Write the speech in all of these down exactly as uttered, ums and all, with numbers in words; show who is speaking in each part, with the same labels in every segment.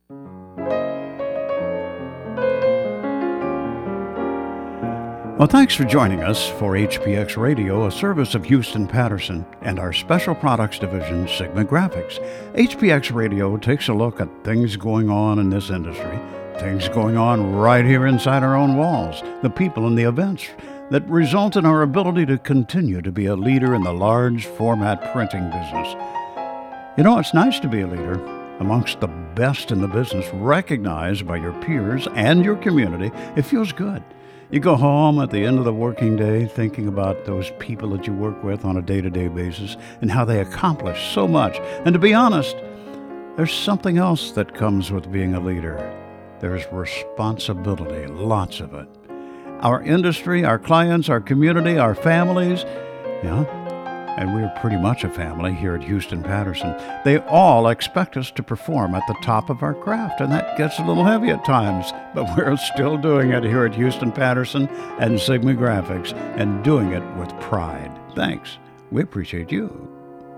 Speaker 1: Well, thanks for joining us for H P X Radio, a service of Houston Patterson and our special products division, Sigma Graphics. H P X Radio takes a look at things going on in this industry, things going on right here inside our own walls, the people and the events that result in our ability to continue to be a leader in the large format printing business. You know, it's nice to be a leader amongst the best in the business, recognized by your peers and your community. It feels good. You go home at the end of the working day thinking about those people that you work with on a day-to-day basis and how they accomplish so much. And to be honest, there's something else that comes with being a leader. There's responsibility, lots of it. Our industry, our clients, our community, our families, yeah, and we're pretty much a family here at Houston Patterson. They all expect us to perform at the top of our craft, and that gets a little heavy at times, but we're still doing it here at Houston Patterson and Sigma Graphics, and doing it with pride. Thanks. We appreciate you.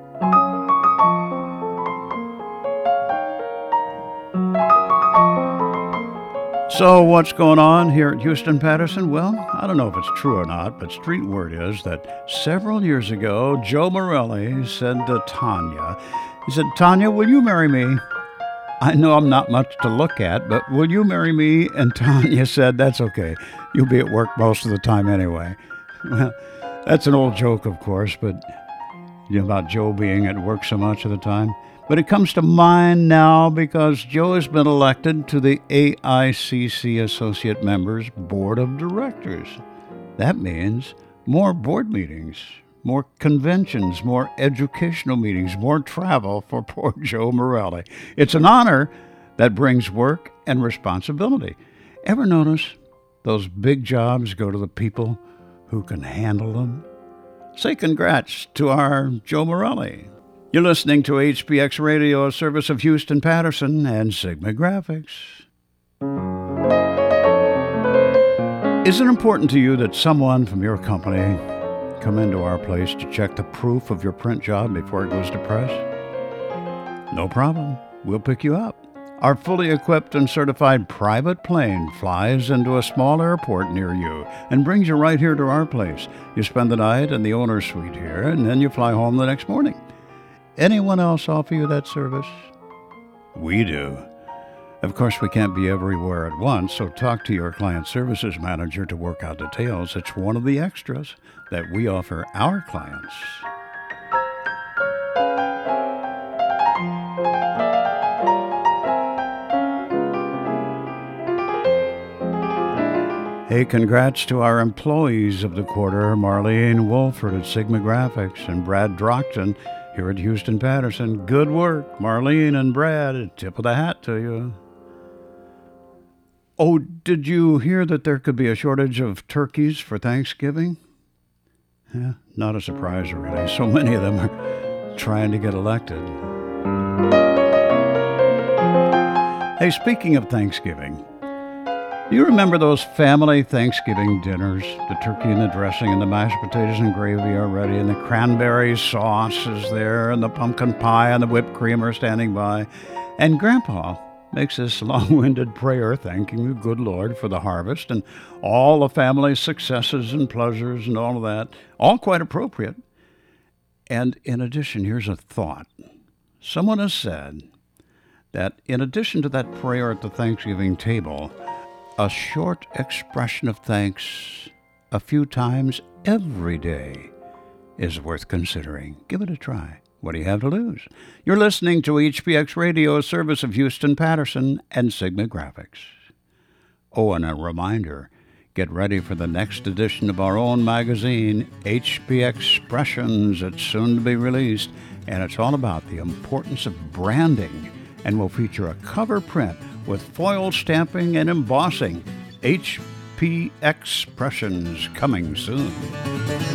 Speaker 1: So what's going on here at Houston Patterson? Well, I don't know if it's true or not, but street word is that several years ago, Joe Morelli said to Tanya, he said, "Tanya, will you marry me? I know I'm not much to look at, but will you marry me?" And Tanya said, "That's okay. You'll be at work most of the time anyway." Well, that's an old joke, of course, but you know, about Joe being at work so much of the time. But it comes to mind now because Joe has been elected to the A I C C Associate Members Board of Directors. That means more board meetings, more conventions, more educational meetings, more travel for poor Joe Morelli. It's an honor that brings work and responsibility. Ever notice those big jobs go to the people who can handle them? Say congrats to our Joe Morelli. You're listening to H P X Radio, a service of Houston Patterson and Sigma Graphics. Is it important to you that someone from your company come into our place to check the proof of your print job before it goes to press? No problem. We'll pick you up. Our fully equipped and certified private plane flies into a small airport near you and brings you right here to our place. You spend the night in the owner's suite here, and then you fly home the next morning. Anyone else offer you that service? We do. Of course, we can't be everywhere at once, so talk to your client services manager to work out details. It's one of the extras that we offer our clients. Hey, congrats to our employees of the quarter, Marlene Wolford at Sigma Graphics and Brad Drockton here at Houston Patterson. Good work, Marlene and Brad. Tip of the hat to you. Oh, did you hear that there could be a shortage of turkeys for Thanksgiving? Yeah, not a surprise, really. So many of them are trying to get elected. Hey, speaking of Thanksgiving, do you remember those family Thanksgiving dinners? The turkey and the dressing and the mashed potatoes and gravy are ready, and the cranberry sauce is there, and the pumpkin pie and the whipped cream are standing by. And Grandpa makes this long-winded prayer thanking the good Lord for the harvest and all the family's successes and pleasures and all of that, all quite appropriate. And in addition, here's a thought. Someone has said that in addition to that prayer at the Thanksgiving table, a short expression of thanks a few times every day is worth considering. Give it a try. What do you have to lose? You're listening to H P X Radio, a service of Houston Patterson and Sigma Graphics. Oh, and a reminder, get ready for the next edition of our own magazine, H P Expressions. It's soon to be released, and it's all about the importance of branding, and will feature a cover print with foil stamping and embossing. H P Expressions coming soon.